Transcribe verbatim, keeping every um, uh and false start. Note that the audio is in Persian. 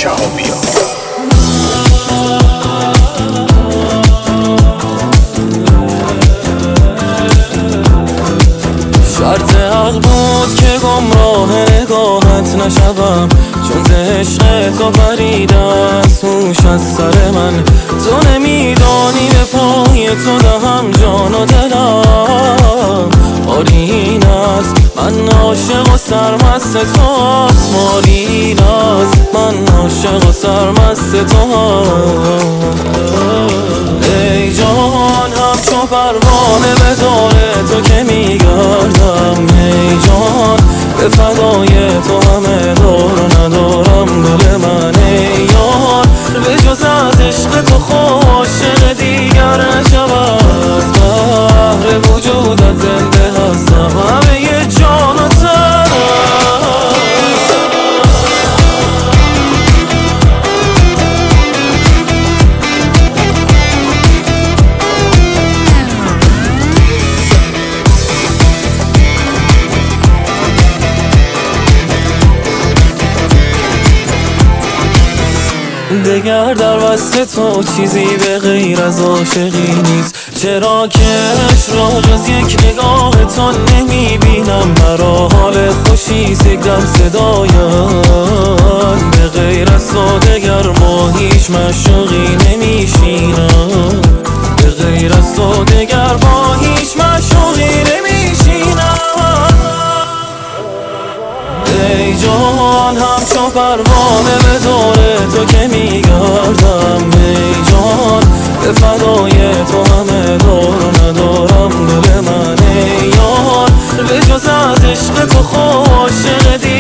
شهابیان. شرط حق بود که گمراه نگاهت نشوم، چون ز عشق تو پرید از هوش از سر من. تو نمیدانی به پای تو دهم جان و دلم، آری این است من عاشق و سرمست تو، آری این است من عاشق و سرمست تو. ای جان همچو پروانه به دور تو که میگردم، ای جان به فدای تو همه دار و ندارم دل من. ای یار به جز از عشق تو عاشق دیگر نشود، از بحر وجودت زنده هستم همه ی جان و تن. دگر در وصل تو چیزی به غیر از عاشقی نیست، چرا که عشق را جز یک نگاه تو نمیبینم. مرا حال خوشی سگدم صدایم، به غیر از تو دگر با هیچ معشوقی نمیشینم، به غیر از تو دگر با هیچ معشوقی نمیشینم. ای جان همچو پروانه به دور تو که میگردم، ای جان به فدای تو همه دار و ندارم دل من. ای یار به جز از عشق تو عاشق